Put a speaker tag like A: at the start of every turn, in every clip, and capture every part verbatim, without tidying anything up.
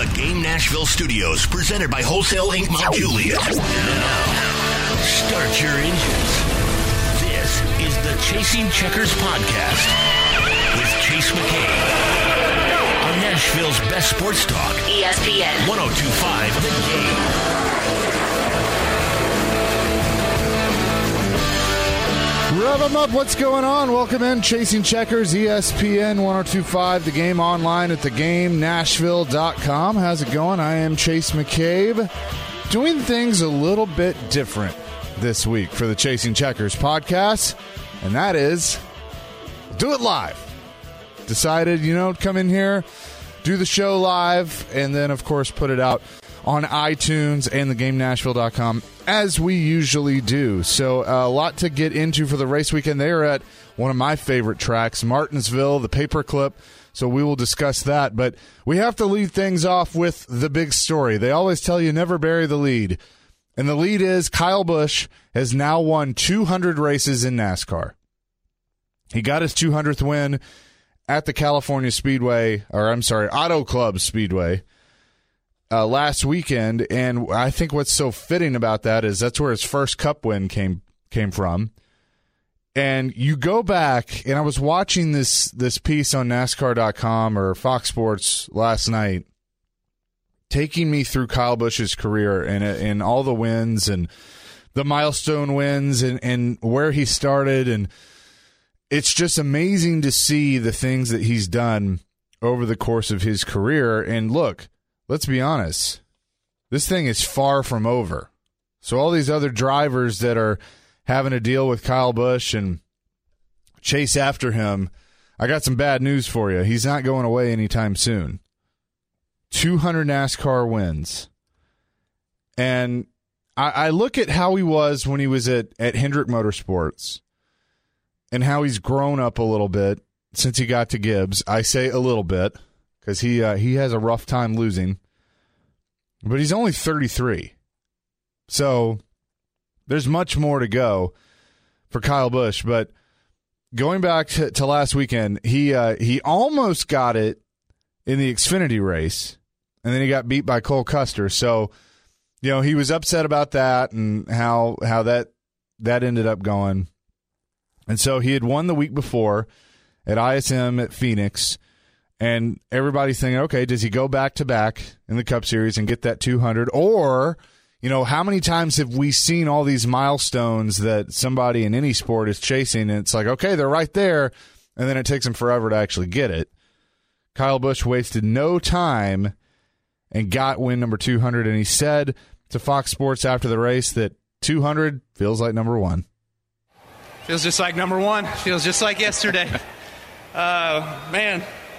A: the Game Nashville studios, presented by Wholesale Incorporated. Mount Juliet. Now, start your engines. This is the Chasing Checkers podcast with Chase McCabe on Nashville's best sports talk, E S P N one oh two point five The Game.
B: Rev them up. What's going on? Welcome in. Chasing Checkers, E S P N one oh two point five The Game, online at the game nashville dot com. How's it going? I am Chase McCabe, doing things a little bit different this week for the Chasing Checkers podcast, and that is do it live. Decided, you know, come in here, do the show live, and then, of course, put it out on iTunes and the game nashville dot com as we usually do. So uh, a lot to get into for the race weekend. They are at one of my favorite tracks, Martinsville, the Paperclip. So we will discuss that. But we have to lead things off with the big story. They always tell you never bury the lead. And the lead is Kyle Busch has now won two hundred races in NASCAR. He got his two hundredth win at the California Speedway, or I'm sorry, Auto Club Speedway, Uh, last weekend, and I think what's so fitting about that is that's where his first Cup win came came from. And you go back, and I was watching this this piece on NASCAR dot com or Fox Sports last night, taking me through Kyle Busch's career and and all the wins and the milestone wins and, and where he started, and it's just amazing to see the things that he's done over the course of his career. And look, let's be honest, this thing is far from over. So all these other drivers that are having to deal with Kyle Busch and chase after him, I got some bad news for you. He's not going away anytime soon. two hundred NASCAR wins. And I, I look at how he was when he was at, at Hendrick Motorsports and how he's grown up a little bit since he got to Gibbs. I say a little bit, because he uh, he has a rough time losing. But he's only thirty-three. So there's much more to go for Kyle Busch. But going back to, to last weekend, he uh, he almost got it in the Xfinity race, and then he got beat by Cole Custer. So, you know, he was upset about that and how how that that ended up going. And so he had won the week before at I S M at Phoenix. And everybody's thinking, okay, does he go back-to-back in the Cup Series and get that two hundred? Or, you know, how many times have we seen all these milestones that somebody in any sport is chasing, and it's like, okay, they're right there, and then it takes them forever to actually get it. Kyle Busch wasted no time and got win number two hundred, and he said to Fox Sports after the race that two hundred feels like number one.
C: Feels just like number one. Feels just like yesterday. uh, man.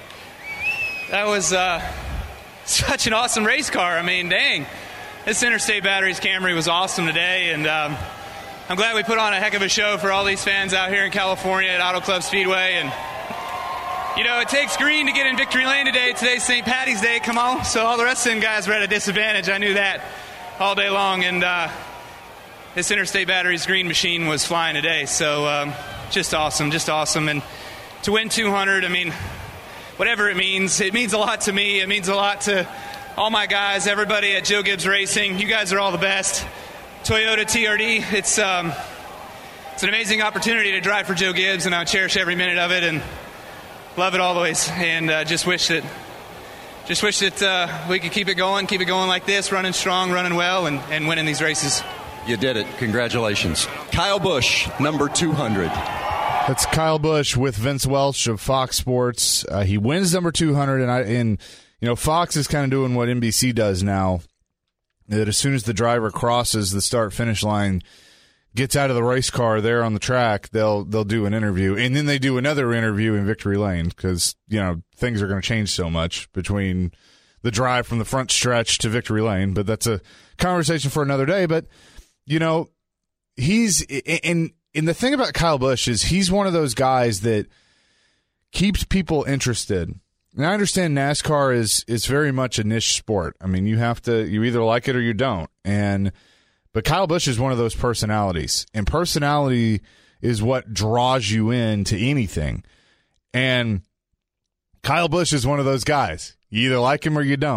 C: That was uh, such an awesome race car. I mean, dang. This Interstate Batteries Camry was awesome today, and um, I'm glad we put on a heck of a show for all these fans out here in California at Auto Club Speedway. And, you know, it takes green to get in victory lane today. Today's Saint Patty's Day, come on. So all the rest of them guys were at a disadvantage. I knew that all day long. And uh, this Interstate Batteries green machine was flying today. So um, just awesome, just awesome. And to win two hundred, I mean, whatever it means, it means a lot to me. It means a lot to all my guys, everybody at Joe Gibbs Racing. You guys are all the best. Toyota T R D, it's um, it's an amazing opportunity to drive for Joe Gibbs, and I cherish every minute of it and love it always. And uh, just wish that, just wish that uh, we could keep it going, keep it going like this, running strong, running well, and, and winning these races.
D: You did it. Congratulations. Kyle Busch, number two hundred.
B: That's Kyle Busch with Vince Welch of Fox Sports. Uh, he wins number two hundred, and I and you know Fox is kind of doing what N B C does now. That as soon as the driver crosses the start-finish line, gets out of the race car there on the track, they'll they'll do an interview, and then they do another interview in victory lane because you know things are going to change so much between the drive from the front stretch to victory lane. But that's a conversation for another day. But you know he's in. And the thing about Kyle Busch is he's one of those guys that keeps people interested. And I understand NASCAR is is very much a niche sport. I mean, you have to you either like it or you don't. And but Kyle Busch is one of those personalities. And personality is what draws you into anything. And Kyle Busch is one of those guys. You either like him or you don't.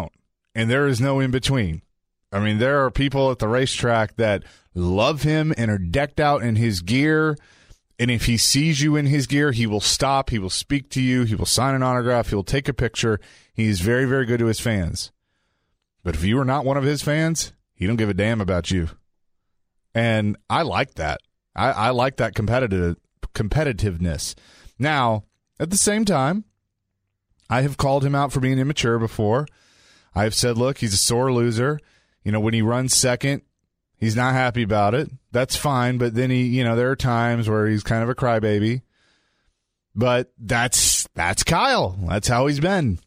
B: and there is no in between. I mean, there are people at the racetrack that love him and are decked out in his gear. And if he sees you in his gear, he will stop. He will speak to you. He will sign an autograph. He will take a picture. He's very, very good to his fans. But if you are not one of his fans, he don't give a damn about you. And I like that. I, I like that competitive competitiveness. Now, at the same time, I have called him out for being immature before. I have said, look, he's a sore loser. You know, when he runs second, he's not happy about it. That's fine, but then he, you know, there are times where he's kind of a crybaby. But that's that's Kyle. That's how he's been.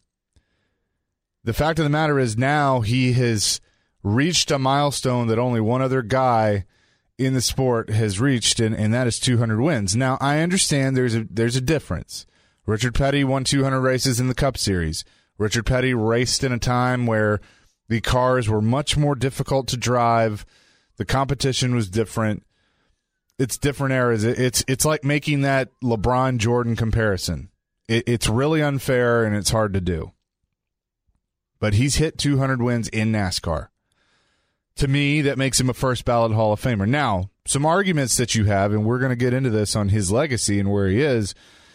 B: The fact of the matter is now he has reached a milestone that only one other guy in the sport has reached, and, and that is two hundred wins. Now, I understand there's a there's a difference. Richard Petty won two hundred races in the Cup Series. Richard Petty raced in a time where the cars were much more difficult to drive. The competition was different. It's different eras. It's it's like making that LeBron Jordan comparison. It, it's really unfair and it's hard to do. But he's hit two hundred wins in NASCAR. To me, that makes him a first ballot Hall of Famer. Now, some arguments that you have, and we're going to get into this on his legacy and where he is,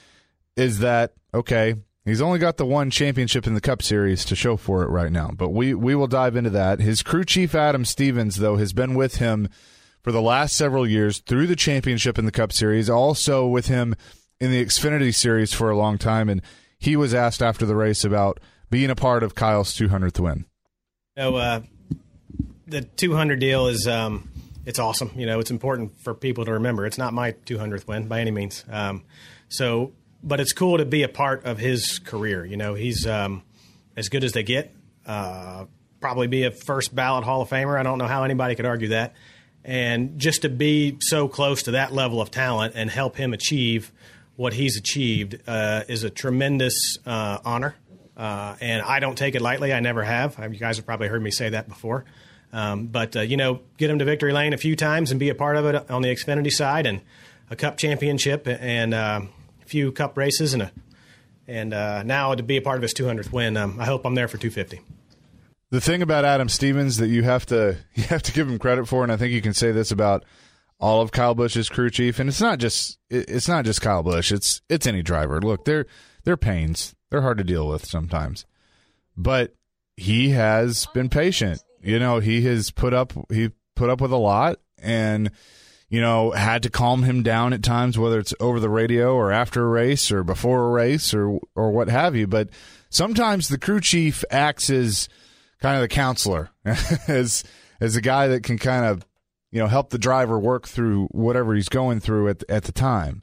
B: is that, okay, he's only got the one championship in the Cup Series to show for it right now, but we, we will dive into that. His crew chief, Adam Stevens, though, has been with him for the last several years through the championship in the Cup Series, also with him in the Xfinity Series for a long time, and he was asked after the race about being a part of Kyle's two hundredth win.
E: So, uh, the two hundred deal is um, it's awesome. You know, it's important for people to remember. It's not my two hundredth win by any means. Um, so, but it's cool to be a part of his career. You know, he's um, as good as they get. Uh, probably be a first ballot Hall of Famer. I don't know how anybody could argue that. And just to be so close to that level of talent and help him achieve what he's achieved uh, is a tremendous uh, honor. Uh, and I don't take it lightly. I never have. You guys have probably heard me say that before. Um, but, uh, you know, get him to victory lane a few times and be a part of it on the Xfinity side, and a Cup championship and uh, a few Cup races, and a, and uh, now to be a part of his two hundredth win. Um, I hope I'm there for two fifty.
B: The thing about Adam Stevens that you have to you have to give him credit for, and I think you can say this about all of Kyle Busch's crew chief, and it's not just it's not just Kyle Busch, it's it's any driver. Look, they're they're pains. They're hard to deal with sometimes. But he has been patient. You know, he has put up he put up with a lot, and you know, had to calm him down at times, whether it's over the radio or after a race or before a race or or what have you. But sometimes the crew chief acts as kind of the counselor, as as a guy that can kind of, you know, help the driver work through whatever he's going through at at the time.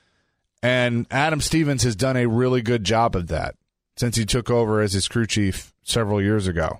B: And Adam Stevens has done a really good job of that since he took over as his crew chief several years ago.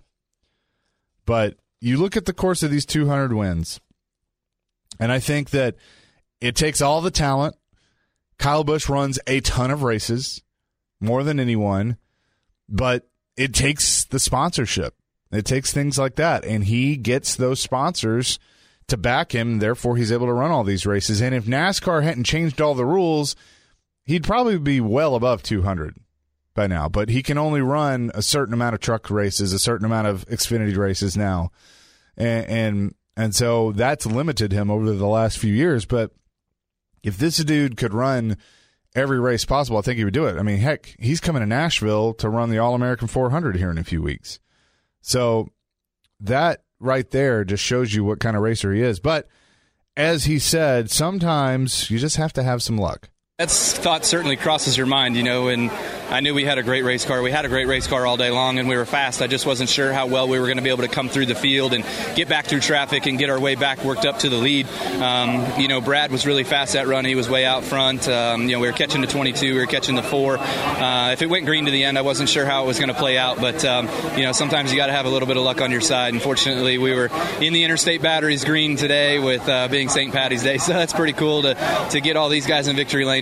B: But you look at the course of these two hundred wins, and I think that it takes all the talent. Kyle Busch runs a ton of races, more than anyone, but it takes the sponsorship. It takes things like that, and he gets those sponsors to back him, therefore he's able to run all these races. And if NASCAR hadn't changed all the rules, he'd probably be well above two hundred by now, but he can only run a certain amount of truck races, a certain amount of Xfinity races now. And, and, and so that's limited him over the last few years. But if this dude could run every race possible, I think he would do it. I mean, heck, he's coming to Nashville to run the All-American four hundred here in a few weeks. So that right there just shows you what kind of racer he is. But as he said, sometimes you just have to have some luck.
F: That thought certainly crosses your mind, you know, and I knew we had a great race car. We had a great race car all day long, and we were fast. I just wasn't sure how well we were going to be able to come through the field and get back through traffic and get our way back, worked up to the lead. Um, you know, Brad was really fast that run. He was way out front. Um, you know, we were catching the twenty-two. We were catching the four. Uh, if it went green to the end, I wasn't sure how it was going to play out, but, um, you know, sometimes you got to have a little bit of luck on your side. Unfortunately, we were in the Interstate Batteries green today with uh, being Saint Patty's Day, so that's pretty cool to, to get all these guys in victory lane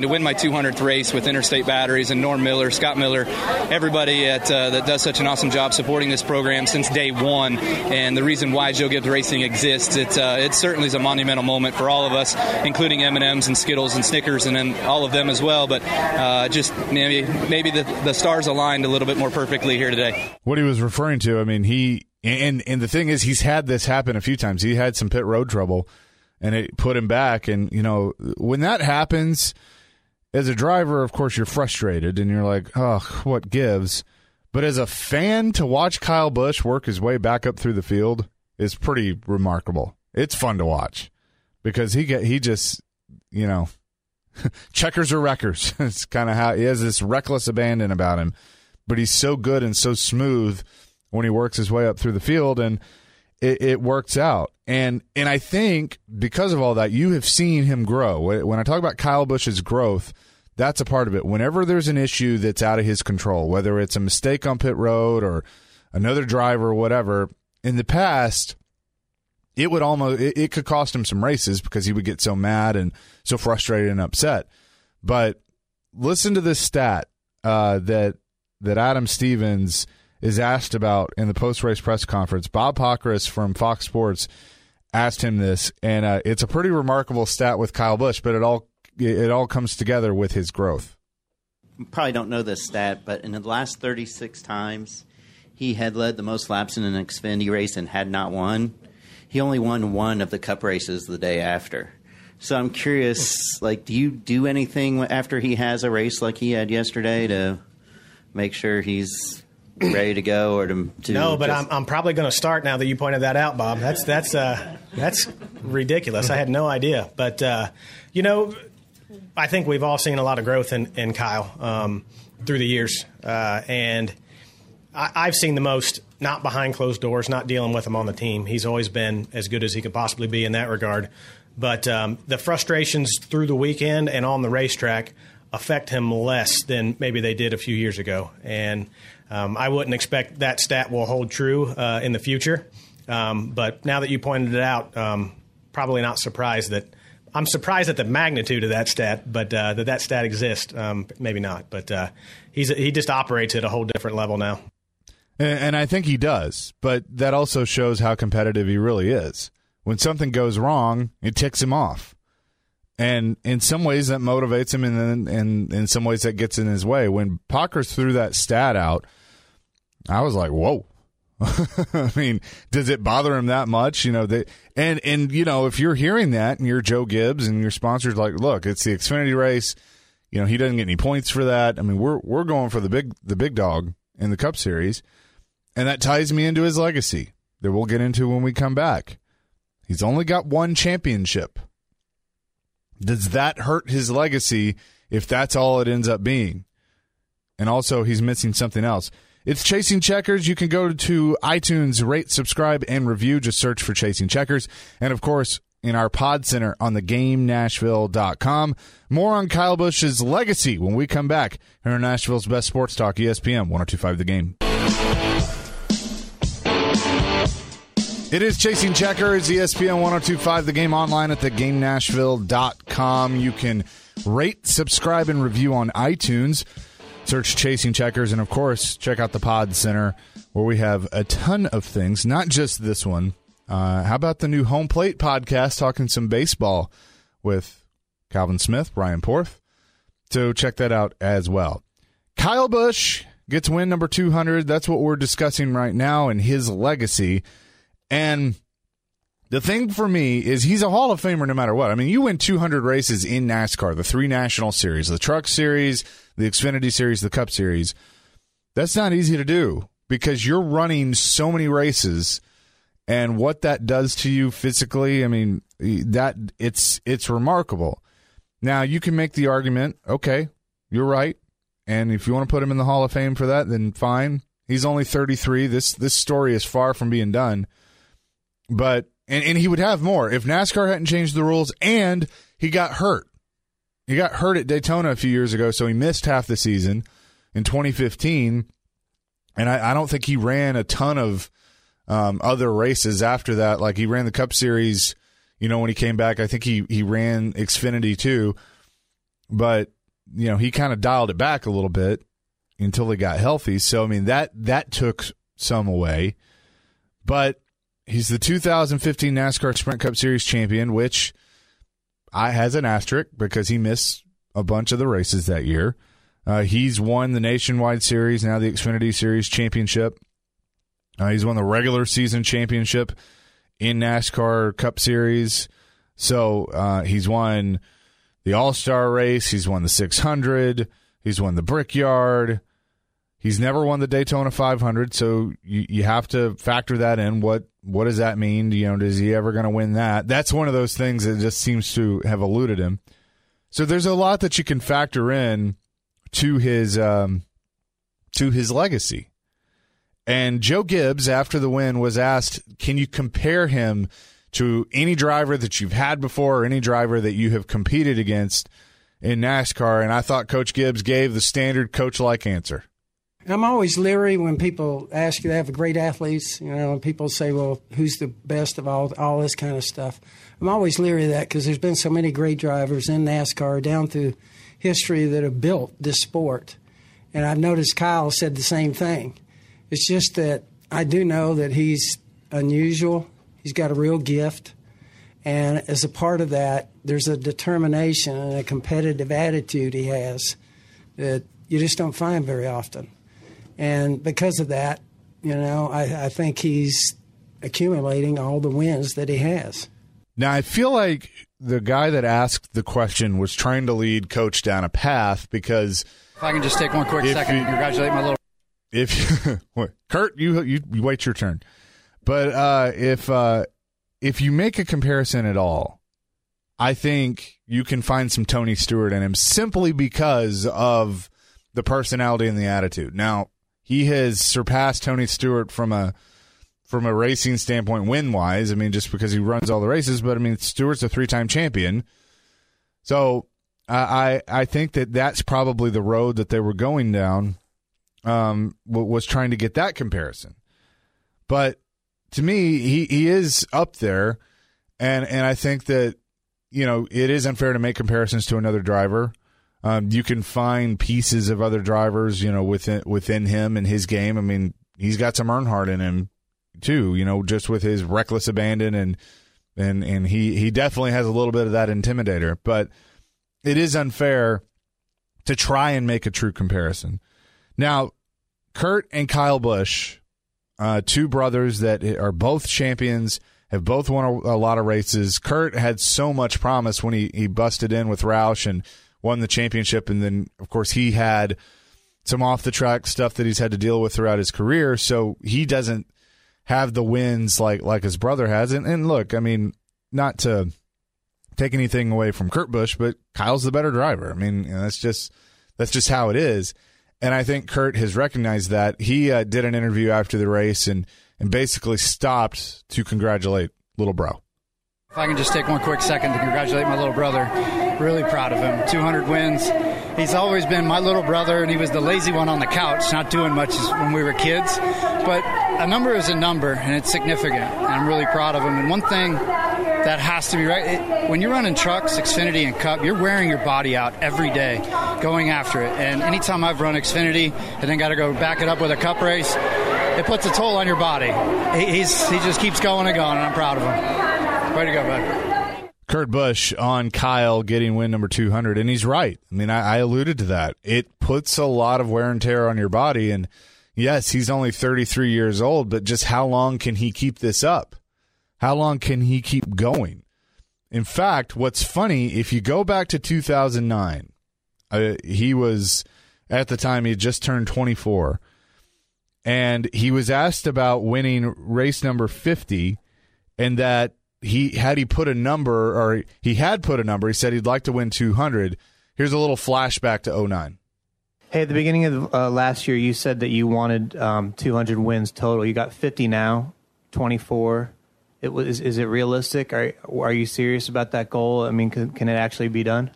F: mean, to win my two hundredth race with Interstate Batteries and Norm Miller, Scott Miller, everybody at, uh, that does such an awesome job supporting this program since day one, and the reason why Joe Gibbs Racing exists, it, uh, it certainly is a monumental moment for all of us, including M and M's and Skittles and Snickers and then all of them as well. But uh, just maybe maybe the, the stars aligned a little bit more perfectly here today.
B: What he was referring to, I mean, he and and the thing is, he's had this happen a few times. He had some pit road trouble, and it put him back. And you know, when that happens, as a driver, of course, you're frustrated and you're like, oh, what gives? But as a fan, to watch Kyle Busch work his way back up through the field is pretty remarkable. It's fun to watch because he get he just, you know, checkers or wreckers. It's kind of how he has this reckless abandon about him, but he's so good and so smooth when he works his way up through the field, and it, it works out. And and I think because of all that, you have seen him grow. When I talk about Kyle Busch's growth, that's a part of it. Whenever there's an issue that's out of his control, whether it's a mistake on pit road or another driver or whatever, in the past, it would almost it, it could cost him some races because he would get so mad and so frustrated and upset. But listen to this stat uh, that that Adam Stevens is asked about in the post-race press conference. Bob Pockrass from Fox Sports asked him this, and uh, it's a pretty remarkable stat with Kyle Busch, but it all it all comes together with his growth.
G: You probably don't know this stat, but in the last thirty-six times he had led the most laps in an Xfinity race and had not won. He only won one of the Cup races the day after. So I'm curious, like, do you do anything after he has a race like he had yesterday to make sure he's ready to go, or to, to
E: no? But
G: just...
E: I'm I'm probably going to start now that you pointed that out, Bob. That's that's uh that's ridiculous. I had no idea, but uh, you know, I think we've all seen a lot of growth in in Kyle um, through the years, uh, and I, I've seen the most not behind closed doors, not dealing with him on the team. He's always been as good as he could possibly be in that regard. But um, the frustrations through the weekend and on the racetrack affect him less than maybe they did a few years ago. And um, I wouldn't expect that stat will hold true uh, in the future. Um, but now that you pointed it out, um, probably not surprised that – I'm surprised at the magnitude of that stat, but uh, that that stat exists, um, maybe not. But uh, he's he just operates at a whole different level now.
B: And I think he does, but that also shows how competitive he really is. When something goes wrong, it ticks him off. And in some ways that motivates him, and then and in some ways that gets in his way. When Pockrass threw that stat out, I was like, whoa. I mean, does it bother him that much? You know, they, and, and, you know, if you're hearing that and you're Joe Gibbs and your sponsor's like, look, it's the Xfinity race. You know, he doesn't get any points for that. I mean, we're we're going for the big the big dog in the Cup Series. And that ties me into his legacy that we'll get into when we come back. He's only got one championship. Does that hurt his legacy if that's all it ends up being? And also, he's missing something else. It's Chasing Checkers. You can go to iTunes, rate, subscribe, and review. Just search for Chasing Checkers. And, of course, in our pod center on the game nashville dot com. More on Kyle Busch's legacy when we come back here on Nashville's Best Sports Talk, E S P N one oh two point five The Game. It is Chasing Checkers, E S P N one oh two point five The Game, online at the game nashville dot com. You can rate, subscribe, and review on iTunes. Search Chasing Checkers, and, of course, check out the Pod Center, where we have a ton of things, not just this one. Uh, how about the new Home Plate podcast, talking some baseball with Calvin Smith, Brian Porth? So check that out as well. Kyle Busch gets win number two hundred. That's what we're discussing right now, and his legacy. And the thing for me is he's a Hall of Famer no matter what. I mean, you win two hundred races in NASCAR, the three national series, the Truck Series, the Xfinity Series, the Cup Series. That's not easy to do because you're running so many races, and what that does to you physically, I mean, that it's it's remarkable. Now, you can make the argument, okay, you're right, and if you want to put him in the Hall of Fame for that, then fine. He's only thirty-three. This this story is far from being done. But and, and he would have more if NASCAR hadn't changed the rules, and he got hurt. He got hurt at Daytona a few years ago, so he missed half the season in twenty fifteen. And I, I don't think he ran a ton of um, other races after that. Like, he ran the Cup Series, you know, when he came back. I think he, he ran Xfinity too. but you know he kind of dialed it back a little bit until he got healthy. So I mean that that took some away, but he's the two thousand fifteen NASCAR Sprint Cup Series champion, which I has an asterisk because he missed a bunch of the races that year. Uh, he's won the Nationwide Series, now the Xfinity Series championship. Uh, he's won the regular season championship in NASCAR Cup Series. So uh, he's won the All-Star race. He's won the six hundred. He's won the Brickyard. He's never won the Daytona five hundred, so you, you have to factor that in. What what does that mean? You know, is he ever going to win that? That's one of those things that just seems to have eluded him. So there's a lot that you can factor in to his um, to his legacy. And Joe Gibbs, after the win, was asked, can you compare him to any driver that you've had before or any driver that you have competed against in NASCAR? And I thought Coach Gibbs gave the standard coach-like answer.
H: I'm always leery when people ask you, they have great athletes, you know, and people say, well, who's the best of all, all this kind of stuff. I'm always leery of that because there's been so many great drivers in NASCAR down through history that have built this sport. And I've noticed Kyle said the same thing. It's just that I do know that he's unusual. He's got a real gift. And as a part of that, there's a determination and a competitive attitude he has that you just don't find very often. And because of that, you know, I, I think he's accumulating all the wins that he has.
B: Now, I feel like the guy that asked the question was trying to lead Coach down a path because...
I: If I can just take one quick second and congratulate my little...
B: If Kurt, you, you you wait your turn. But uh, if uh, if you make a comparison at all, I think you can find some Tony Stewart in him simply because of the personality and the attitude. Now, he has surpassed Tony Stewart from a from a racing standpoint win-wise. I mean, just because he runs all the races. But, I mean, Stewart's a three-time champion. So I I think that that's probably the road that they were going down, um, was trying to get that comparison. But to me, he, he is up there, and, and I think that, you know, it is unfair to make comparisons to another driver. Um, you can find pieces of other drivers, you know, within within him and his game. I mean, he's got some Earnhardt in him too, you know, just with his reckless abandon, and and and he he definitely has a little bit of that intimidator. But it is unfair to try and make a true comparison. Now, Kurt and Kyle Busch, uh, two brothers that are both champions, have both won a, a lot of races. Kurt had so much promise when he he busted in with Roush and won the championship, and then, of course, he had some off-the-track stuff that he's had to deal with throughout his career, so he doesn't have the wins like like his brother has. And, and look, I mean, not to take anything away from Kurt Busch, but Kyle's the better driver. I mean, you know, that's just that's just how it is, and I think Kurt has recognized that. He uh, did an interview after the race and, and basically stopped to congratulate little bro.
I: If I can just take one quick second to congratulate my little brother. Really proud of him. two hundred wins. He's always been my little brother, and he was the lazy one on the couch, not doing much when we were kids. But a number is a number, and it's significant, and I'm really proud of him. And one thing that has to be right, it, when you're running trucks, Xfinity and Cup, you're wearing your body out every day, going after it. And anytime I've run Xfinity and then got to go back it up with a Cup race, it puts a toll on your body. He, he's, he just keeps going and going, and I'm proud of him. Way to go, bud.
B: Kurt Busch on Kyle getting win number two hundred, and he's right. I mean, I, I alluded to that. It puts a lot of wear and tear on your body, and yes, he's only thirty-three years old, but just how long can he keep this up? How long can he keep going? In fact, what's funny, if you go back to two thousand nine, uh, he was, at the time, he had just turned twenty-four, and he was asked about winning race number fifty, and that He had he put a number, or he had put a number. He said he'd like to win two hundred. Here's a little flashback to oh nine.
J: Hey, at the beginning of uh, last year, you said that you wanted um, two hundred wins total. You got fifty now, twenty-four. It was. Is it realistic? Are Are you serious about that goal? I mean, can, can it actually be done?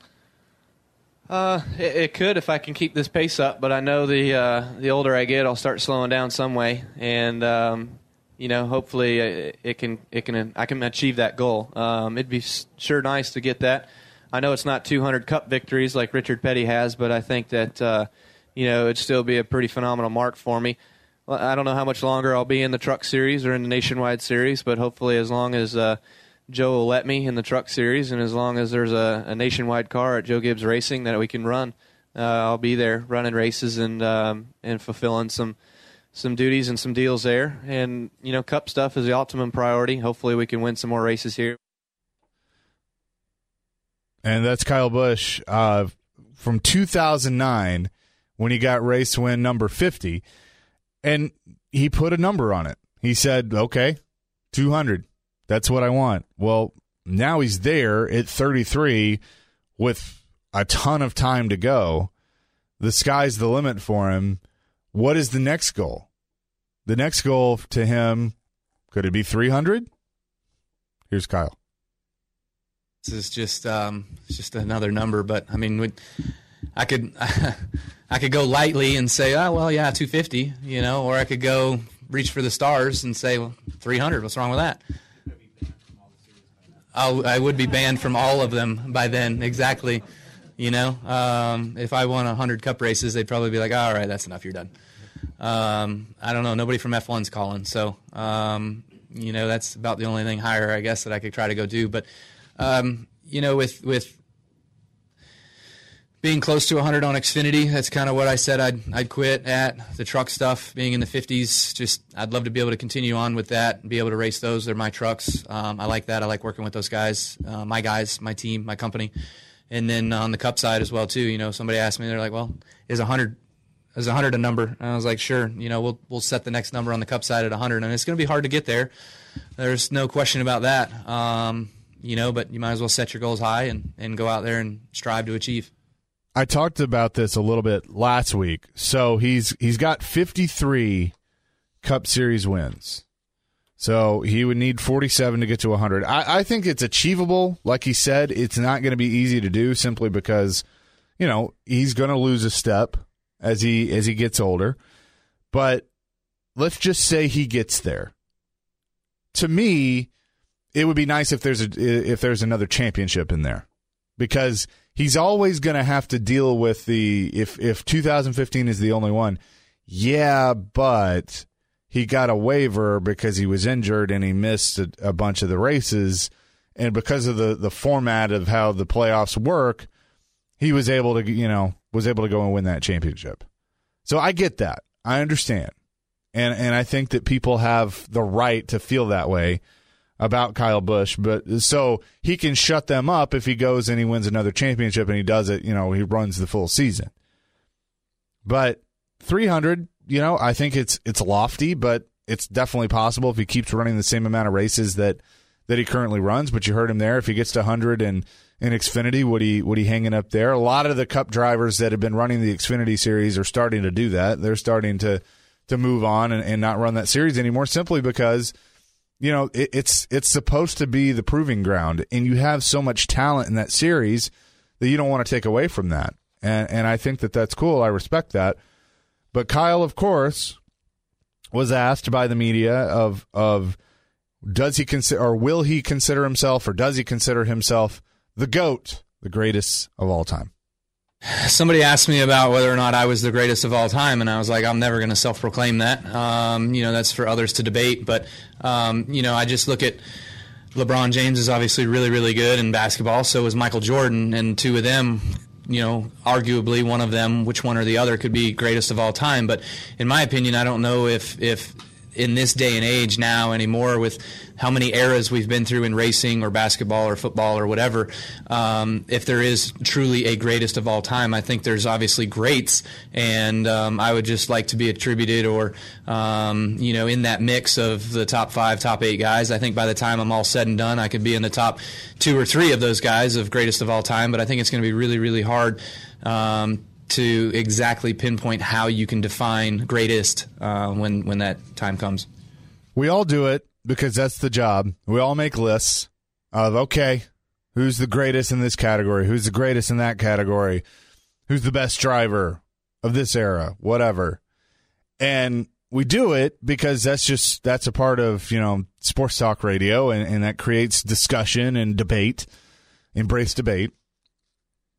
K: Uh, it, it could if I can keep this pace up. But I know the uh, the older I get, I'll start slowing down some way, and um, you know, hopefully it can it can I can achieve that goal. Um, it'd be sure nice to get that. I know it's not two hundred Cup victories like Richard Petty has, but I think that uh, you know it'd still be a pretty phenomenal mark for me. I don't know how much longer I'll be in the Truck Series or in the Nationwide Series, but hopefully as long as uh, Joe will let me in the Truck Series, and as long as there's a, a nationwide car at Joe Gibbs Racing that we can run, uh, I'll be there running races and um, and fulfilling some some duties and some deals there. And you know, Cup stuff is the ultimate priority. Hopefully we can win some more races here.
B: And that's Kyle Busch uh, from two thousand nine when he got race win number fifty. And he put a number on it. He said, okay, two hundred. That's what I want. Well, now he's there at thirty-three with a ton of time to go. The sky's the limit for him. What is the next goal? The next goal to him, could it be three hundred? Here's Kyle.
L: This is just um, it's just another number, but I mean, I could I could go lightly and say, oh well, yeah, two fifty, you know, or I could go reach for the stars and say, well, three hundred. What's wrong with that? Oh, I would be banned from all of them by then, exactly. You know, um, if I won one hundred Cup races, they'd probably be like, all right, that's enough, you're done. Um, I don't know, nobody from F one's calling, so, um, you know, that's about the only thing higher, I guess, that I could try to go do. But, um, you know, with with being close to one hundred on Xfinity, that's kind of what I said I'd I'd quit at. The truck stuff, being in the fifties, just I'd love to be able to continue on with that and be able to race those. They're my trucks. Um, I like that. I like working with those guys, uh, my guys, my team, my company. And then on the Cup side as well, too, you know, somebody asked me, they're like, well, is one hundred is one hundred a number? And I was like, sure, you know, we'll we'll set the next number on the Cup side at one hundred. And it's going to be hard to get there. There's no question about that. Um, you know, but you might as well set your goals high and, and go out there and strive to achieve.
B: I talked about this a little bit last week. So he's he's got fifty-three Cup Series wins. So he would need forty-seven to get to one hundred. I, I think it's achievable. Like he said, it's not going to be easy to do simply because, you know, he's going to lose a step as he as he gets older. But let's just say he gets there. To me, it would be nice if there's a if there's another championship in there, because he's always going to have to deal with the if if two thousand fifteen is the only one. Yeah, but he got a waiver because he was injured and he missed a, a bunch of the races, and because of the, the format of how the playoffs work, he was able to you know was able to go and win that championship. So I get that, I understand, and and I think that people have the right to feel that way about Kyle Busch, but so he can shut them up if he goes and he wins another championship and he does it. You know, he runs the full season, but three hundred. You know, I think it's it's lofty, but it's definitely possible if he keeps running the same amount of races that, that he currently runs. But you heard him there. If he gets to one hundred in, in Xfinity, would he would he hanging up there? A lot of the Cup drivers that have been running the Xfinity series are starting to do that. They're starting to to move on and, and not run that series anymore, simply because, you know, it, it's it's supposed to be the proving ground, and you have so much talent in that series that you don't want to take away from that. And and I think that that's cool. I respect that. But Kyle, of course, was asked by the media of of does he consider or will he consider himself or does he consider himself the GOAT, the greatest of all time?
L: Somebody asked me about whether or not I was the greatest of all time, and I was like, I'm never going to self-proclaim that. Um, you know, that's for others to debate. But, um, you know, I just look at LeBron James is obviously really, really good in basketball. So is Michael Jordan, and two of them, you know, arguably one of them, which one or the other, could be greatest of all time. But in my opinion, I don't know if if in this day and age now anymore, with how many eras we've been through in racing or basketball or football or whatever, um, if there is truly a greatest of all time. I think there's obviously greats, and um, I would just like to be attributed or, um, you know, in that mix of the top five, top eight guys. I think by the time I'm all said and done, I could be in the top two or three of those guys of greatest of all time, but I think it's going to be really, really hard um, to exactly pinpoint how you can define greatest uh, when when that time comes.
B: We all do it because that's the job. We all make lists of, okay, who's the greatest in this category? Who's the greatest in that category? Who's the best driver of this era? Whatever. And we do it because that's just that's a part of, you know, sports talk radio, and, and that creates discussion and debate. Embrace debate.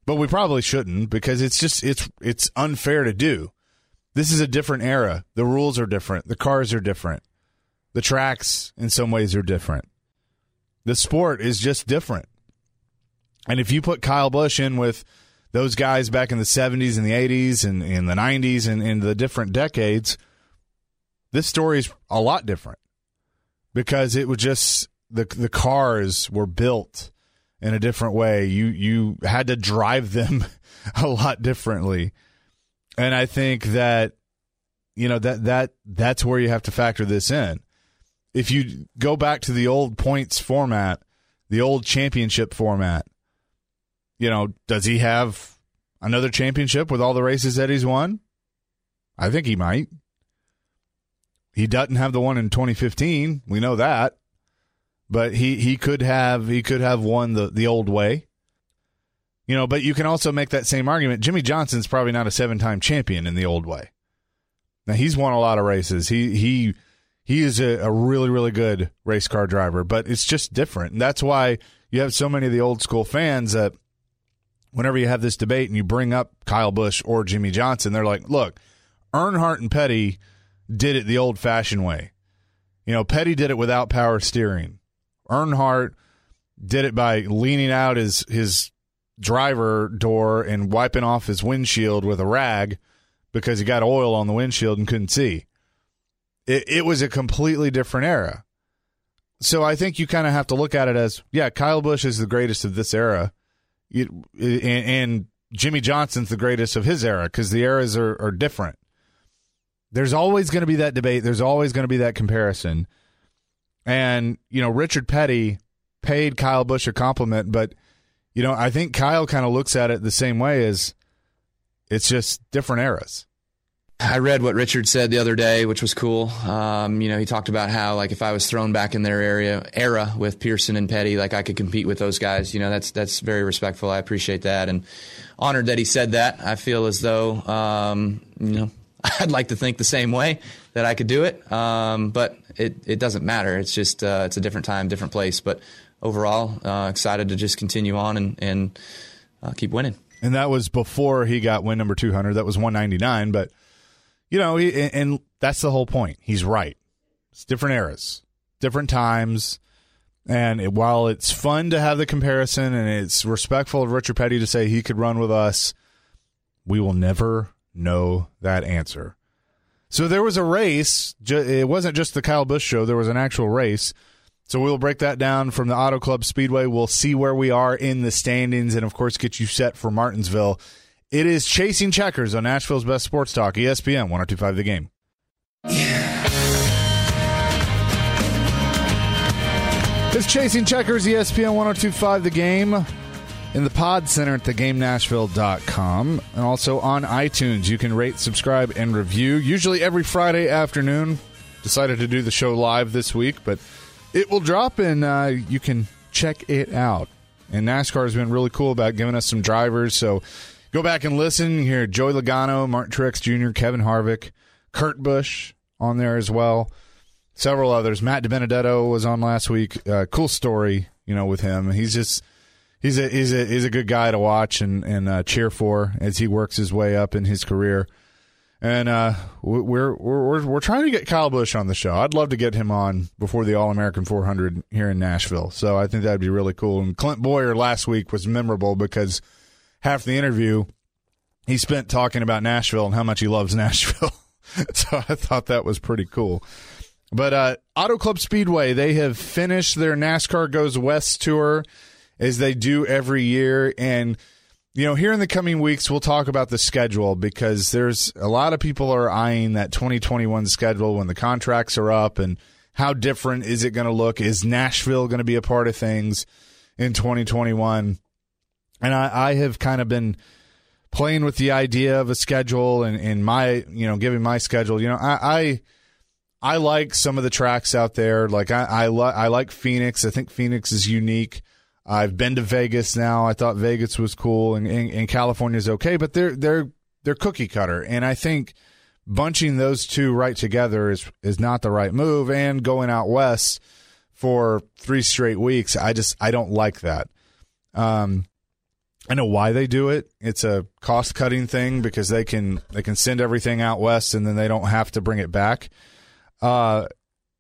B: But we probably shouldn't because it's just it's it's unfair to do. This is a different era. The rules are different. The cars are different. The tracks in some ways are different. The sport is just different. And if you put Kyle Busch in with those guys back in the seventies and the eighties and in the nineties and in the different decades, this story is a lot different because it was just the the cars were built in a different way. You you had to drive them a lot differently. And I think that, you know, that that that's where you have to factor this in. If you go back to the old points format, the old championship format, you know, does he have another championship with all the races that he's won? I think he might. He doesn't have the one in twenty fifteen. We know that. But he, he could have he could have won the, the old way. You know, but you can also make that same argument. Jimmie Johnson's probably not a seven-time champion in the old way. Now, he's won a lot of races. He he he is a, a really, really good race car driver, but it's just different. And that's why you have so many of the old school fans that whenever you have this debate and you bring up Kyle Busch or Jimmie Johnson, they're like, look, Earnhardt and Petty did it the old-fashioned way. You know, Petty did it without power steering. Earnhardt did it by leaning out his his driver door and wiping off his windshield with a rag because he got oil on the windshield and couldn't see. It, it was a completely different era. So I think you kind of have to look at it as, yeah, Kyle Busch is the greatest of this era, it, and, and Jimmie Johnson's the greatest of his era because the eras are, are different. There's always going to be that debate. There's always going to be that comparison. And, you know, Richard Petty paid Kyle Busch a compliment, but you know, I think Kyle kind of looks at it the same way as it's just different eras.
L: I read what Richard said the other day, which was cool. Um, you know, he talked about how, like, if I was thrown back in their area era with Pearson and Petty, like, I could compete with those guys. You know, that's that's very respectful. I appreciate that and honored that he said that. I feel as though, um, you know, I'd like to think the same way that I could do it, um, but it, it doesn't matter. It's just uh, it's a different time, different place. But overall, uh, excited to just continue on and, and uh, keep winning.
B: And that was before he got win number two hundred. That was one ninety-nine. But, you know, he, and that's the whole point. He's right. It's different eras, different times. And it, while it's fun to have the comparison and it's respectful of Richard Petty to say he could run with us, we will never know that answer. So there was a race. It wasn't just the Kyle Busch show. There was an actual race. So we'll break that down from the Auto Club Speedway. We'll see where we are in the standings and, of course, get you set for Martinsville. It is Chasing Checkers on Nashville's Best Sports Talk, E S P N one oh two point five The Game. It's Chasing Checkers, E S P N one oh two point five The Game, in the Pod Center at the game nashville dot com, and also on iTunes. You can rate, subscribe, and review, usually every Friday afternoon. Decided to do the show live this week, but it will drop, and uh, you can check it out. And NASCAR has been really cool about giving us some drivers, so go back and listen. You hear Joey Logano, Martin Truex Junior, Kevin Harvick, Kurt Busch on there as well. Several others. Matt DiBenedetto was on last week. Uh, cool story, you know, with him. He's just he's a he's a he's a good guy to watch and and uh, cheer for as he works his way up in his career. And uh, we're we're we're trying to get Kyle Busch on the show. I'd love to get him on before the All American four hundred here in Nashville. So I think that'd be really cool. And Clint Boyer last week was memorable because half the interview he spent talking about Nashville and how much he loves Nashville. So I thought that was pretty cool. But uh, Auto Club Speedway, they have finished their NASCAR Goes West tour as they do every year. And, you know, here in the coming weeks, we'll talk about the schedule because there's a lot of people are eyeing that twenty twenty-one schedule when the contracts are up and how different is it going to look? Is Nashville going to be a part of things in twenty twenty-one? And I, I have kind of been playing with the idea of a schedule and, and my, you know, giving my schedule. You know, I, I I like some of the tracks out there. Like I I, li- I like Phoenix. I think Phoenix is unique. I've been to Vegas now. I thought Vegas was cool, and, and, and California is okay, but they're they're they're cookie cutter. And I think bunching those two right together is is not the right move. And going out west for three straight weeks, I just I don't like that. Um, I know why they do it. It's a cost-cutting thing because they can they can send everything out west and then they don't have to bring it back. Uh,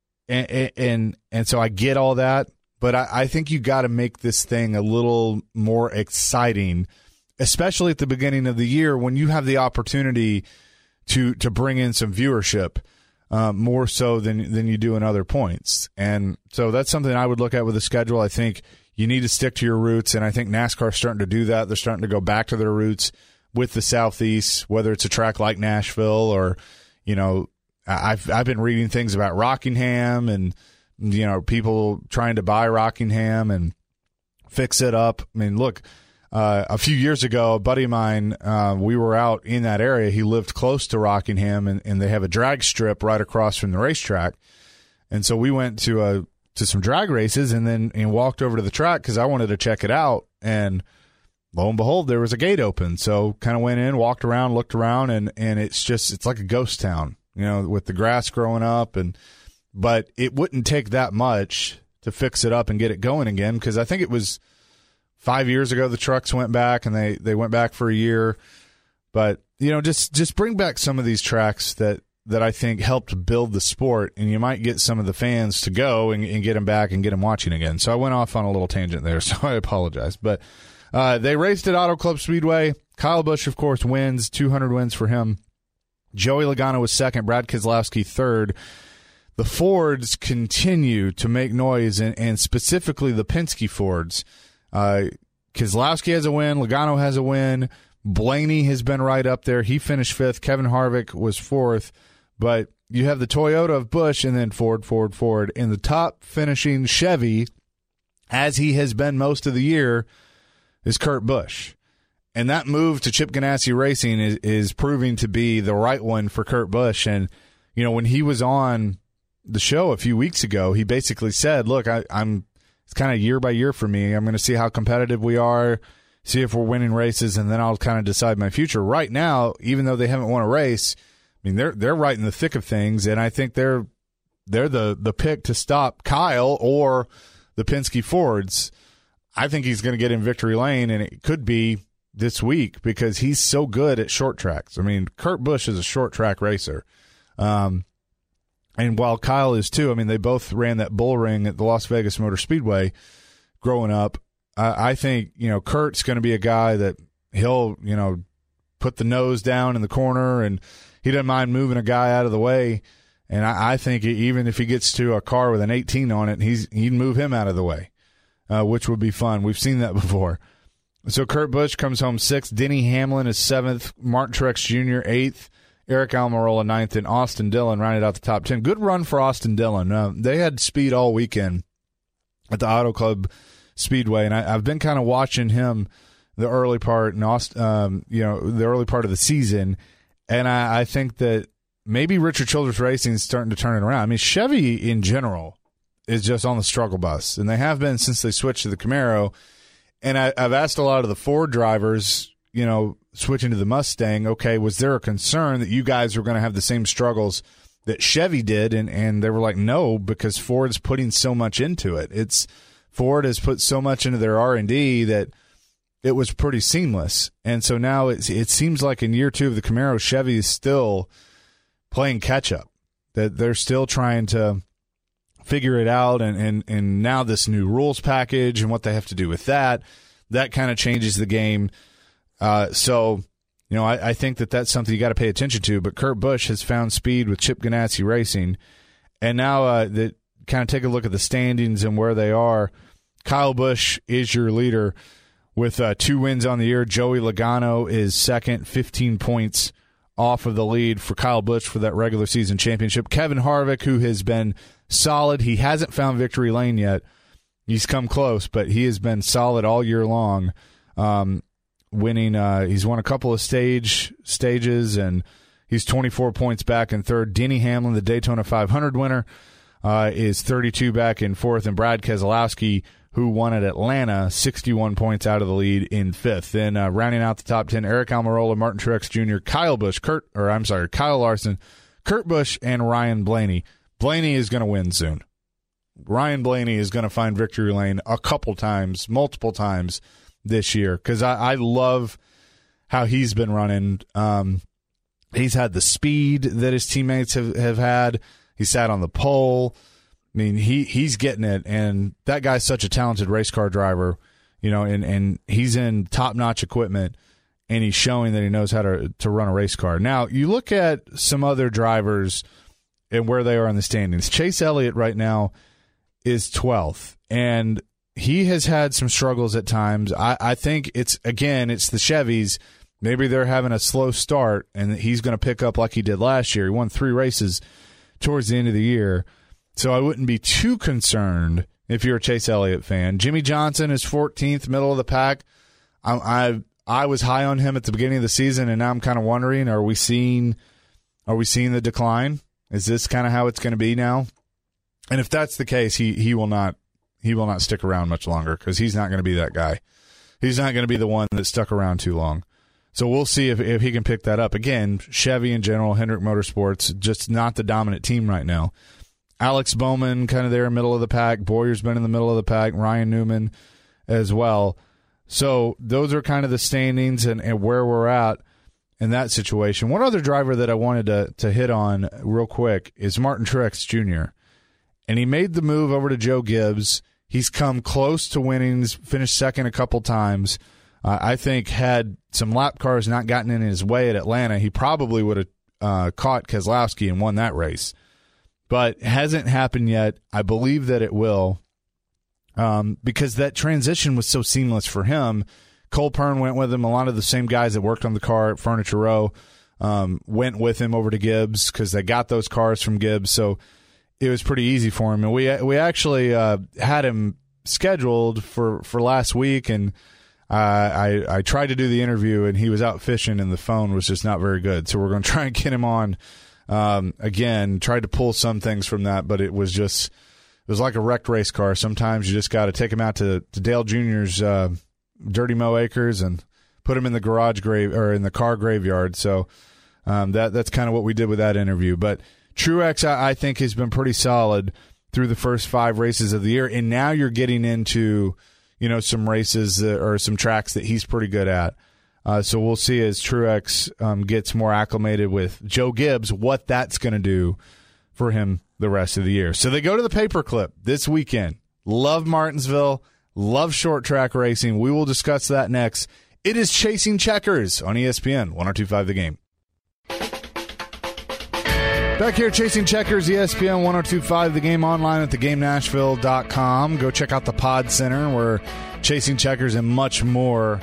B: and and and so I get all that, but I, I think you got to make this thing a little more exciting, especially at the beginning of the year when you have the opportunity to to bring in some viewership, uh, more so than than you do in other points. And so that's something I would look at with the schedule. I think you need to stick to your roots, and I think NASCAR's starting to do that. They're starting to go back to their roots with the Southeast, whether it's a track like Nashville or, you know, I've I've been reading things about Rockingham and, you know, people trying to buy Rockingham and fix it up. I mean, look, uh, a few years ago, a buddy of mine, uh, we were out in that area. He lived close to Rockingham, and, and they have a drag strip right across from the racetrack. And so we went to a to some drag races and then and walked over to the track because I wanted to check it out. And lo and behold, there was a gate open. So kind of went in, walked around, looked around, and, and it's just, it's like a ghost town, you know, with the grass growing up. And but it wouldn't take that much to fix it up and get it going again, because I think it was five years ago the trucks went back, and they, they went back for a year. But, you know, just, just bring back some of these tracks that, that I think helped build the sport, and you might get some of the fans to go and, and get them back and get them watching again. So I went off on a little tangent there, so I apologize. But uh, they raced at Auto Club Speedway. Kyle Busch, of course, wins, two hundred wins for him. Joey Logano was second, Brad Keselowski third. The Fords continue to make noise, and, and specifically the Penske Fords. Uh, Keselowski has a win, Logano has a win. Blaney has been right up there. He finished fifth. Kevin Harvick was fourth. But you have the Toyota of Busch and then Ford, Ford, Ford. In the top finishing Chevy, as he has been most of the year, is Kurt Busch. And that move to Chip Ganassi Racing is, is proving to be the right one for Kurt Busch. And, you know, when he was on the show a few weeks ago, he basically said, look, I, I'm it's kind of year by year for me. I'm going to see how competitive we are, see if we're winning races, and then I'll kind of decide my future. Right now, even though they haven't won a race, I mean, they're they're right in the thick of things, and I think they're they're the, the pick to stop Kyle or the Penske Fords. I think he's going to get in victory lane, and it could be this week because he's so good at short tracks. I mean, Kurt Busch is a short track racer. Um, and while Kyle is too, I mean, they both ran that bull ring at the Las Vegas Motor Speedway growing up. I, I think, you know, Kurt's going to be a guy that he'll, you know, put the nose down in the corner, and he doesn't mind moving a guy out of the way. And I, I think even if he gets to a car with an eighteen on it, he's he'd move him out of the way, uh, which would be fun. We've seen that before. So Kurt Busch comes home sixth. Denny Hamlin is seventh. Martin Truex Junior eighth. Eric Almirola ninth. And Austin Dillon rounded out the top ten. Good run for Austin Dillon. Uh, they had speed all weekend at the Auto Club Speedway, and I, I've been kind of watching him the early part, and Austin, um, you know, the early part of the season. And I, I think that maybe Richard Childress Racing is starting to turn it around. I mean, Chevy in general is just on the struggle bus, and they have been since they switched to the Camaro. And I, I've asked a lot of the Ford drivers, you know, switching to the Mustang, okay, was there a concern that you guys were going to have the same struggles that Chevy did? And, and they were like, no, because Ford's putting so much into it. It's Ford has put so much into their R and D that it was pretty seamless. And so now it's, it seems like in year two of the Camaro, Chevy is still playing catch-up, that they're still trying to figure it out. And, and, and now this new rules package and what they have to do with that, that kind of changes the game. Uh, so, you know, I, I think that that's something you got to pay attention to. But Kurt Busch has found speed with Chip Ganassi Racing. And now uh, that kind of take a look at the standings and where they are, Kyle Busch is your leader with uh, two wins on the year. Joey Logano is second, fifteen points off of the lead for Kyle Busch for that regular season championship. Kevin Harvick, who has been solid, he hasn't found victory lane yet. He's come close, but he has been solid all year long. Um, winning, uh, he's won a couple of stage stages, and he's twenty-four points back in third. Denny Hamlin, the Daytona five hundred winner, uh, is thirty-two back in fourth, and Brad Keselowski, who won at Atlanta, sixty-one points out of the lead in fifth. Then uh, rounding out the top ten, Eric Almirola, Martin Truex Junior, Kyle Busch, Kurt, or I'm sorry, Kyle Larson, Kurt Busch, and Ryan Blaney. Blaney is going to win soon. Ryan Blaney is going to find victory lane a couple times, multiple times this year because I, I love how he's been running. Um, he's had the speed that his teammates have, have had. He sat on the pole. I mean, he, he's getting it, and that guy's such a talented race car driver, you know, and, and he's in top-notch equipment, and he's showing that he knows how to, to run a race car. Now, you look at some other drivers and where they are in the standings. Chase Elliott right now is twelfth, and he has had some struggles at times. I, I think it's, again, it's the Chevys. Maybe they're having a slow start, and he's going to pick up like he did last year. He won three races towards the end of the year. So I wouldn't be too concerned if you're a Chase Elliott fan. Jimmy Johnson is fourteenth, middle of the pack. I, I I was high on him at the beginning of the season, and now I'm kind of wondering: Are we seeing Are we seeing the decline? Is this kind of how it's going to be now? And if that's the case, he he will not he will not stick around much longer because he's not going to be that guy. He's not going to be the one that stuck around too long. So we'll see if if he can pick that up again. Chevy in general, Hendrick Motorsports, just not the dominant team right now. Alex Bowman kind of there, middle of the pack. Boyer's been in the middle of the pack. Ryan Newman as well. So those are kind of the standings and, and where we're at in that situation. One other driver that I wanted to, to hit on real quick is Martin Truex Junior And he made the move over to Joe Gibbs. He's come close to winnings, finished second a couple times. Uh, I think had some lap cars not gotten in his way at Atlanta, he probably would have uh, caught Keselowski and won that race. But hasn't happened yet. I believe that it will um, because that transition was so seamless for him. Cole Pern went with him. A lot of the same guys that worked on the car at Furniture Row um, went with him over to Gibbs because they got those cars from Gibbs. So it was pretty easy for him. And we we actually uh, had him scheduled for, for last week, and uh, I, I tried to do the interview, and he was out fishing, and the phone was just not very good. So we're going to try and get him on Um, again, tried to pull some things from that, but it was just, it was like a wrecked race car. Sometimes you just got to take him out to, to Dale Junior's uh, Dirty Mo Acres and put him in the garage grave or in the car graveyard. So um, that that's kind of what we did with that interview. But Truex, I, I think, has been pretty solid through the first five races of the year, and now you're getting into, you know, some races that, or some tracks that he's pretty good at. Uh, so we'll see as Truex um, gets more acclimated with Joe Gibbs what that's going to do for him the rest of the year. So they go to the paperclip this weekend. Love Martinsville. Love short track racing. We will discuss that next. It is Chasing Checkers on E S P N one oh two point five The Game. Back here, Chasing Checkers, E S P N one oh two point five The Game, online at the game nashville dot com. Go check out the Pod Center where Chasing Checkers and much more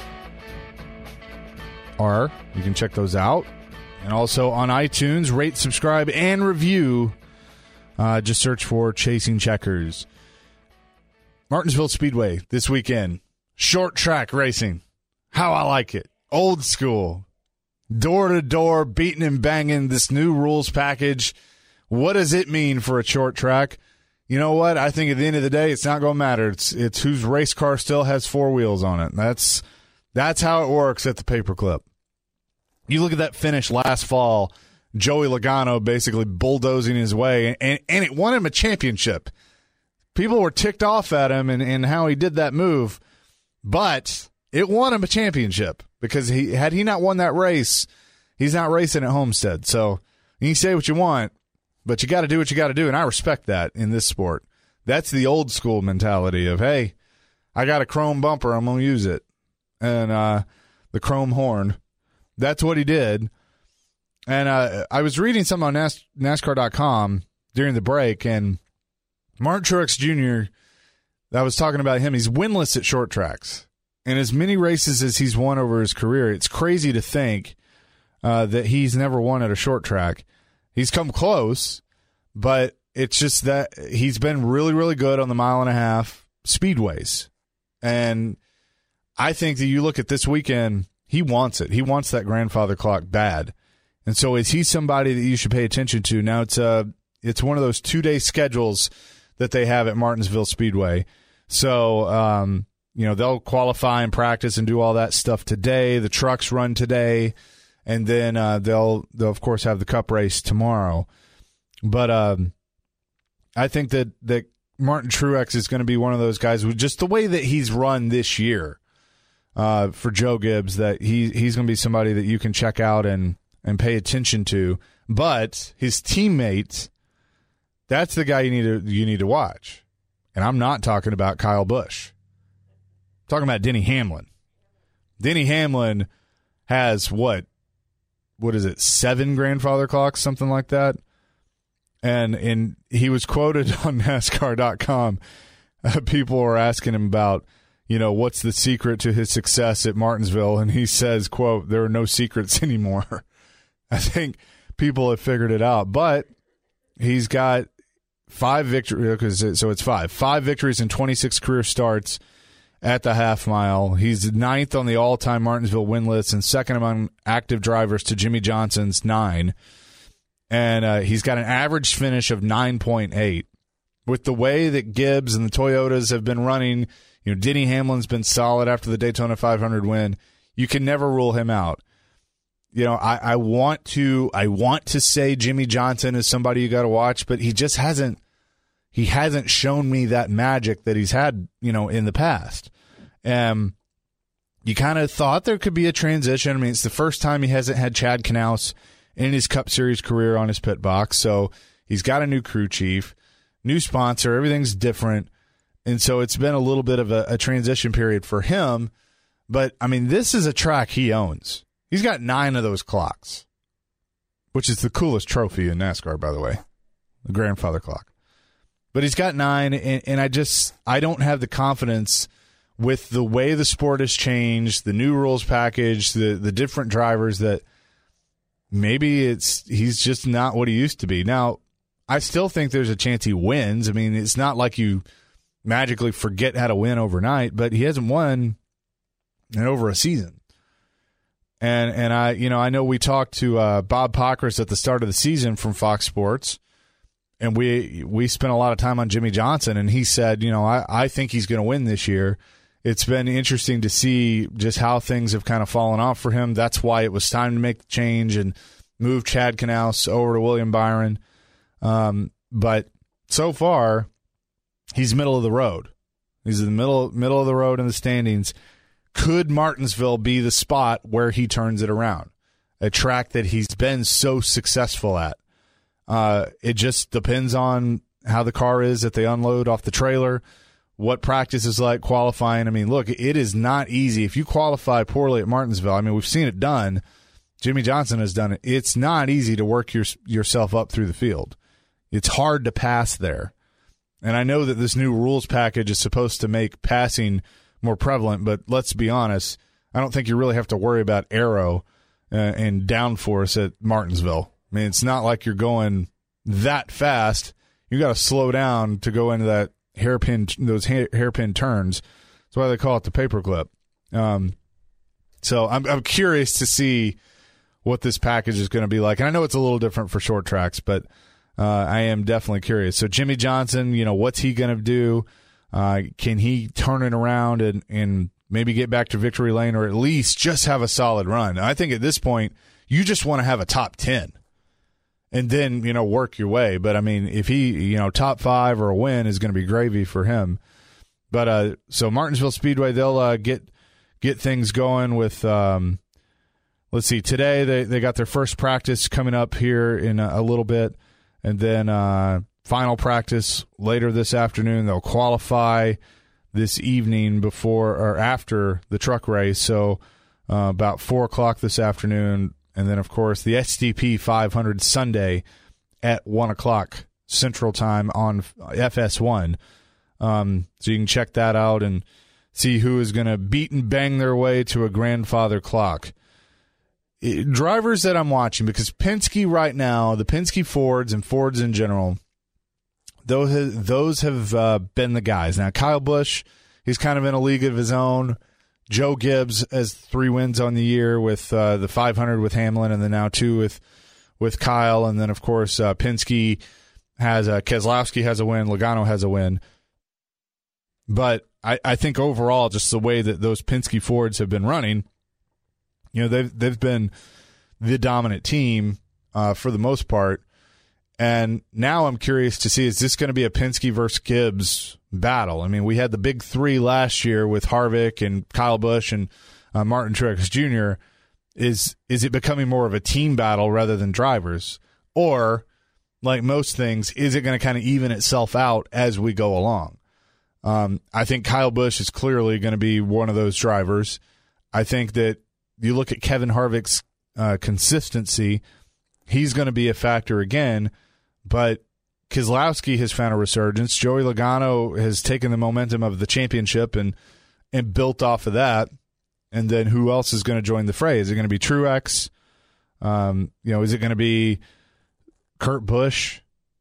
B: are. You can check those out. And also on iTunes, rate, subscribe, and review. Uh, just search for Chasing Checkers. Martinsville Speedway this weekend. Short track racing. How I like it. Old school. Door to door, beating and banging this new rules package. What does it mean for a short track? You know what? I think at the end of the day, it's not going to matter. It's it's whose race car still has four wheels on it. That's That's how it works at the paperclip. You look at that finish last fall, Joey Logano basically bulldozing his way, and, and it won him a championship. People were ticked off at him and, and how he did that move, but it won him a championship because he had he not won that race, he's not racing at Homestead. So you can say what you want, but you got to do what you got to do, and I respect that in this sport. That's the old school mentality of, hey, I got a chrome bumper, I'm going to use it. And uh, the chrome horn. That's what he did. And uh, I was reading something on Nas- NASCAR dot com during the break, and Martin Truex Junior, I was talking about him, he's winless at short tracks. And as many races as he's won over his career, it's crazy to think uh, that he's never won at a short track. He's come close, but it's just that he's been really, really good on the mile and a half speedways. And I think that you look at this weekend, he wants it. He wants that grandfather clock bad. And so is he somebody that you should pay attention to? Now, it's uh, it's one of those two-day schedules that they have at Martinsville Speedway. So, um, you know, they'll qualify and practice and do all that stuff today. The trucks run today. And then uh, they'll, they'll, of course, have the Cup race tomorrow. But um, I think that, that Martin Truex is going to be one of those guys with just the way that he's run this year. uh, for Joe Gibbs that he he's going to be somebody that you can check out and, and pay attention to. But his teammates, that's the guy you need to you need to watch. And I'm not talking about Kyle Busch. I'm talking about Denny Hamlin. Denny Hamlin has what? What is it? Seven grandfather clocks, something like that. And and he was quoted on NASCAR dot com. Uh, people were asking him about, you know, what's the secret to his success at Martinsville, and he says, "quote There are no secrets anymore." I think people have figured it out, but he's got five victories. So it's five, five victories and twenty-six career starts at the half mile. He's ninth on the all-time Martinsville win list and second among active drivers to Jimmy Johnson's nine. And uh, he's got an average finish of nine point eight. With the way that Gibbs and the Toyotas have been running, you know, Denny Hamlin's been solid after the Daytona five hundred win. You can never rule him out. You know, I, I want to I want to say Jimmy Johnson is somebody you got to watch, but he just hasn't he hasn't shown me that magic that he's had, you know, in the past. Um, you kind of thought there could be a transition. I mean, it's the first time he hasn't had Chad Knaus in his Cup Series career on his pit box, so he's got a new crew chief, new sponsor, everything's different, and so it's been a little bit of a, a transition period for him. But I mean, this is a track he owns. He's got nine of those clocks, which is the coolest trophy in NASCAR, by the way, the grandfather clock. But he's got nine, and, and I just I don't have the confidence with the way the sport has changed, the new rules package, the the different drivers, that maybe it's he's just not what he used to be. Now, I still think there's a chance he wins. I mean, it's not like you magically forget how to win overnight, but he hasn't won in over a season. And and I you know I know we talked to uh, Bob Pockrass at the start of the season from Fox Sports, and we we spent a lot of time on Jimmy Johnson, and he said, you know, I, I think he's going to win this year. It's been interesting to see just how things have kind of fallen off for him. That's why it was time to make the change and move Chad Knaus over to William Byron. Um, but so far, he's middle of the road. He's in the middle middle of the road in the standings. Could Martinsville be the spot where he turns it around? A track that he's been so successful at. Uh, it just depends on how the car is that they unload off the trailer, what practice is like, qualifying. I mean, look, it is not easy. If you qualify poorly at Martinsville, I mean, we've seen it done. Jimmy Johnson has done it. It's not easy to work your, yourself up through the field. It's hard to pass there. And I know that this new rules package is supposed to make passing more prevalent, but let's be honest, I don't think you really have to worry about aero uh, and downforce at Martinsville. I mean, it's not like you're going that fast. You got to slow down to go into that hairpin, those hair, hairpin turns. That's why they call it the paperclip. Um, so I'm, I'm curious to see what this package is going to be like. And I know it's a little different for short tracks, but uh, I am definitely curious. So Jimmy Johnson, you know, what's he going to do? Uh, can he turn it around and, and maybe get back to victory lane, or at least just have a solid run? I think at this point, you just want to have a top ten and then, you know, work your way. But, I mean, if he, you know, top five or a win is going to be gravy for him. But uh, so Martinsville Speedway, they'll uh, get get things going with, um, let's see, today they, they got their first practice coming up here in a, a little bit. And then uh, final practice later this afternoon. They'll qualify this evening before or after the truck race. So uh, about four o'clock this afternoon. And then, of course, the S D P five hundred Sunday at one o'clock Central Time on F S one. Um, so you can check that out and see who is going to beat and bang their way to a grandfather clock. It, drivers that I'm watching, because Penske right now, the Penske Fords and Fords in general, those have, those have uh, been the guys. Now, Kyle Busch, he's kind of in a league of his own. Joe Gibbs has three wins on the year with uh, the five hundred with Hamlin, and then now two with with Kyle. And then, of course, uh, Penske has a, Keselowski has a win, Logano has a win. But I, I think overall, just the way that those Penske Fords have been running, you know, they've they've been the dominant team uh, for the most part. And now I'm curious to see, is this going to be a Penske versus Gibbs battle? I mean, we had the big three last year with Harvick and Kyle Busch and uh, Martin Truex Junior Is is it becoming more of a team battle rather than drivers? Or, like most things, is it going to kind of even itself out as we go along? Um, I think Kyle Busch is clearly going to be one of those drivers. I think that you look at Kevin Harvick's uh, consistency, he's going to be a factor again, but Keselowski has found a resurgence. Joey Logano has taken the momentum of the championship and and built off of that. And then who else is going to join the fray? Is it going to be Truex? Um, you know, is it going to be Kurt Busch?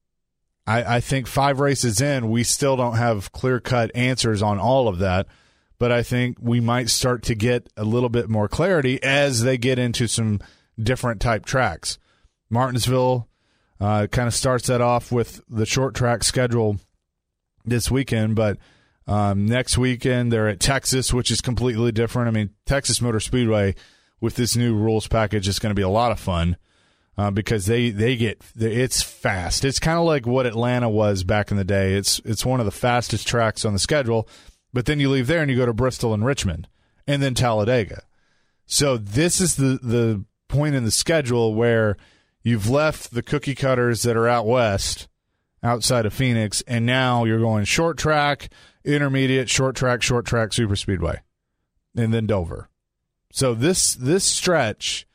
B: I, I think five races in, we still don't have clear-cut answers on all of that, but I think we might start to get a little bit more clarity as they get into some different type tracks. Martinsville uh, kind of starts that off with the short track schedule this weekend, but um, next weekend they're at Texas, which is completely different. I mean, Texas Motor Speedway with this new rules package is going to be a lot of fun uh, because they, they get it's fast. It's kind of like what Atlanta was back in the day. It's it's one of the fastest tracks on the schedule, but then you leave there and you go to Bristol and Richmond and then Talladega. So this is the the point in the schedule where you've left the cookie cutters that are out west, outside of Phoenix, and now you're going short track, intermediate, short track, short track, super speedway, and then Dover. So this this stretch,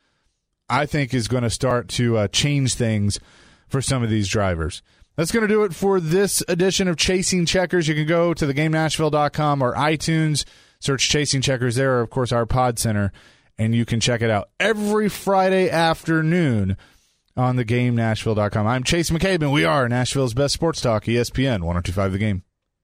B: I think, is going to start to uh, change things for some of these drivers. That's going to do it for this edition of Chasing Checkers. You can go to the game nashville dot com or iTunes, search Chasing Checkers there, or, of course, our Pod Center, and you can check it out every Friday afternoon on the game nashville dot com. I'm Chase McCabe, and we are Nashville's best sports talk, E S P N one oh two point five The Game.